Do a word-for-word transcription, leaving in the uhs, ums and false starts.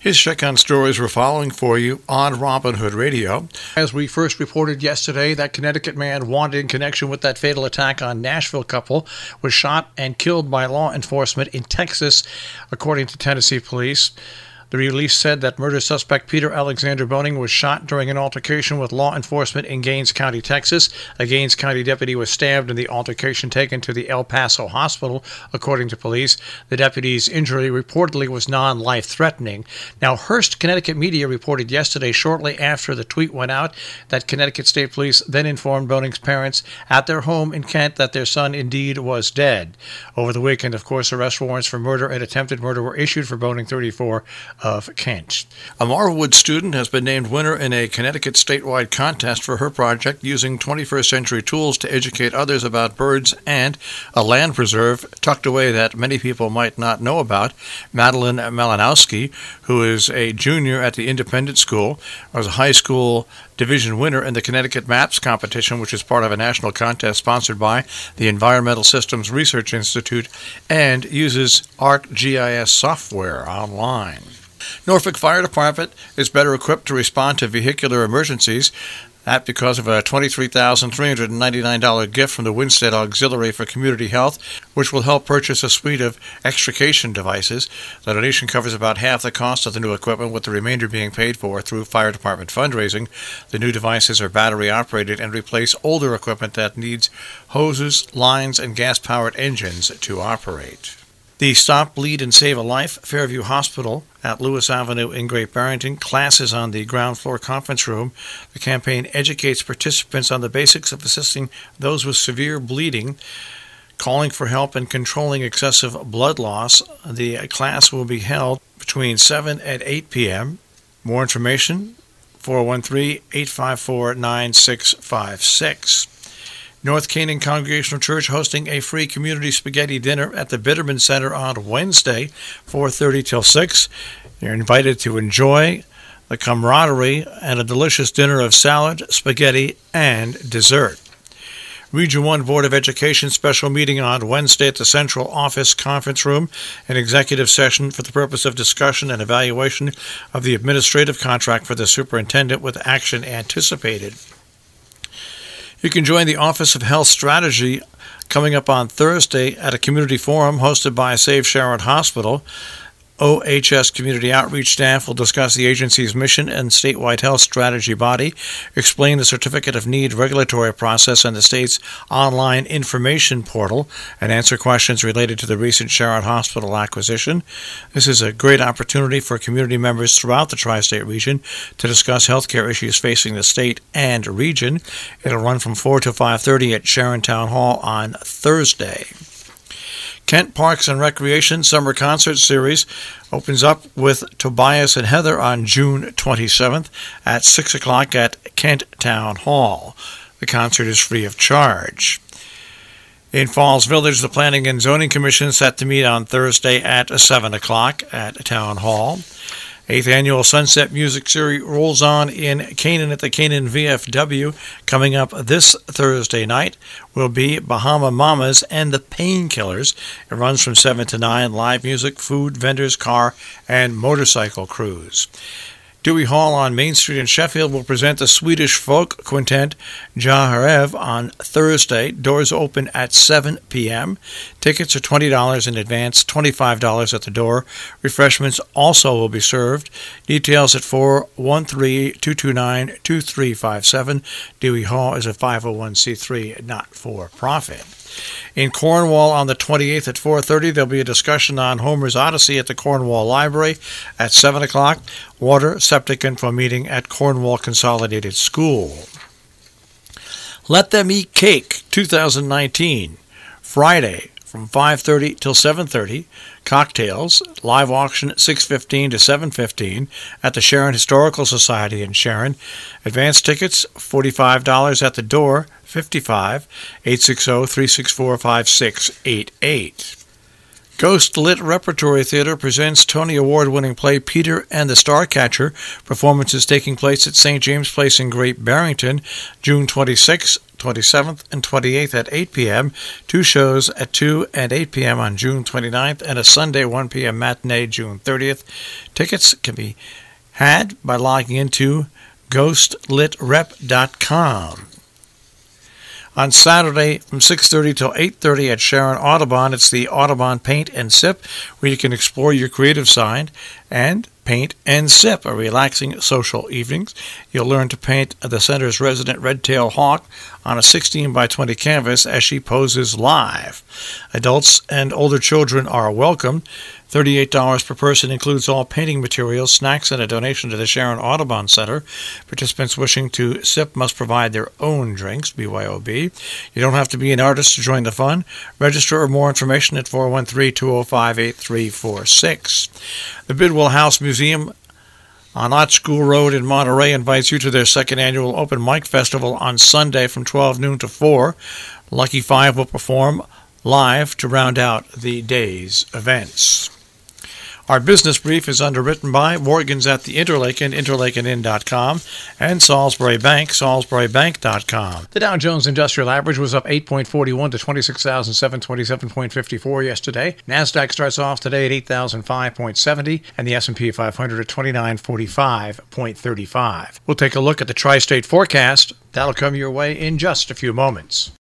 His check-on stories we're following for you on Robin Hood Radio. As we first reported yesterday, that Connecticut man wanted in connection with that fatal attack on Nashville couple was shot and killed by law enforcement in Texas, according to Tennessee police. The release said that murder suspect Peter Alexander Boning was shot during an altercation with law enforcement in Gaines County, Texas. A Gaines County deputy was stabbed in the altercation, taken to the El Paso hospital, according to police. The deputy's injury reportedly was non-life-threatening. Now, Hearst, Connecticut media reported yesterday, shortly after the tweet went out, that Connecticut State Police then informed Boning's parents at their home in Kent that their son indeed was dead. Over the weekend, of course, arrest warrants for murder and attempted murder were issued for Boning, thirty-four, of Kent. A Marwood student has been named winner in a Connecticut statewide contest for her project using twenty-first century tools to educate others about birds and a land preserve tucked away that many people might not know about. Madeline Malinowski, who is a junior at the Independent School, was a high school division winner in the Connecticut Maps competition, which is part of a national contest sponsored by the Environmental Systems Research Institute and uses ArcGIS software online. Norfolk Fire Department is better equipped to respond to vehicular emergencies. That because of a twenty-three thousand three hundred ninety-nine dollars gift from the Winstead Auxiliary for Community Health, which will help purchase a suite of extrication devices. The donation covers about half the cost of the new equipment, with the remainder being paid for through Fire Department fundraising. The new devices are battery-operated and replace older equipment that needs hoses, lines, and gas-powered engines to operate. The Stop, Bleed, and Save a Life Fairview Hospital at Lewis Avenue in Great Barrington classes on the ground floor conference room. The campaign educates participants on the basics of assisting those with severe bleeding, calling for help and controlling excessive blood loss. The class will be held between seven and eight p.m. More information, four one three, eight five four, nine six five six. North Canaan Congregational Church hosting a free community spaghetti dinner at the Bitterman Center on Wednesday, four thirty till six. You're invited to enjoy the camaraderie and a delicious dinner of salad, spaghetti, and dessert. Region one Board of Education special meeting on Wednesday at the Central Office Conference Room, an executive session for the purpose of discussion and evaluation of the administrative contract for the superintendent with action anticipated. You can join the Office of Health Strategy coming up on Thursday at a community forum hosted by Save Sharon Hospital. O H S Community Outreach staff will discuss the agency's mission and statewide health strategy body, explain the Certificate of Need regulatory process and the state's online information portal, and answer questions related to the recent Sharon Hospital acquisition. This is a great opportunity for community members throughout the tri-state region to discuss healthcare issues facing the state and region. It'll run from four to five thirty at Sharon Town Hall on Thursday. Kent Parks and Recreation Summer Concert Series opens up with Tobias and Heather on June twenty-seventh at six o'clock at Kent Town Hall. The concert is free of charge. In Falls Village, the Planning and Zoning Commission is set to meet on Thursday at seven o'clock at Town Hall. Eighth Annual Sunset Music Series rolls on in Canaan at the Canaan V F W. Coming up this Thursday night will be Bahama Mamas and the Painkillers. It runs from seven to nine. Live music, food, vendors, car, and motorcycle crews. Dewey Hall on Main Street in Sheffield will present the Swedish folk quintet Jaharev on Thursday. Doors open at seven p.m. Tickets are twenty dollars in advance, twenty-five dollars at the door. Refreshments also will be served. Details at four one three, two two nine, two three five seven. Dewey Hall is a five oh one c three not-for-profit. In Cornwall on the twenty-eighth at four thirty, there'll be a discussion on Homer's Odyssey at the Cornwall Library. At seven o'clock, Water Septic Info meeting at Cornwall Consolidated School. Let Them Eat Cake two thousand nineteen, Friday from five thirty till seven thirty. Cocktails, live auction at six fifteen to seven fifteen at the Sharon Historical Society in Sharon. Advance tickets, forty-five dollars at the door, fifty-five dollars, eight six zero, three six four, five six eight eight. Ghost Lit Repertory Theater presents Tony Award-winning play Peter and the Starcatcher. Performances taking place at Saint James Place in Great Barrington, June twenty-sixth twenty-seventh and twenty-eighth at eight p.m., two shows at two and eight p.m. on June twenty-ninth, and a Sunday one p.m. matinee June thirtieth. Tickets can be had by logging into ghost lit rep dot com. On Saturday from six thirty till eight thirty at Sharon Audubon, it's the Audubon Paint and Sip, where you can explore your creative side and paint and sip, a relaxing social evenings. You'll learn to paint the center's resident red-tailed hawk on a sixteen by twenty canvas as she poses live. Adults and older children are welcome. thirty-eight dollars per person includes all painting materials, snacks, and a donation to the Sharon Audubon Center. Participants wishing to sip must provide their own drinks, B Y O B. You don't have to be an artist to join the fun. Register or more information at four one three, two oh five, eight three four six. The Bidwell House Museum on Ott School Road in Monterey invites you to their second annual Open Mic Festival on Sunday from twelve noon to four. Lucky Five will perform live to round out the day's events. Our business brief is underwritten by Morgan's at the Interlaken, interlaken inn dot com, and Salisbury Bank, salisbury bank dot com. The Dow Jones Industrial Average was up eight point four one to twenty-six thousand seven hundred twenty-seven point five four yesterday. NASDAQ starts off today at eight thousand five point seven zero, and the S and P five hundred at twenty-nine forty-five point three five. We'll take a look at the tri-state forecast. That'll come your way in just a few moments.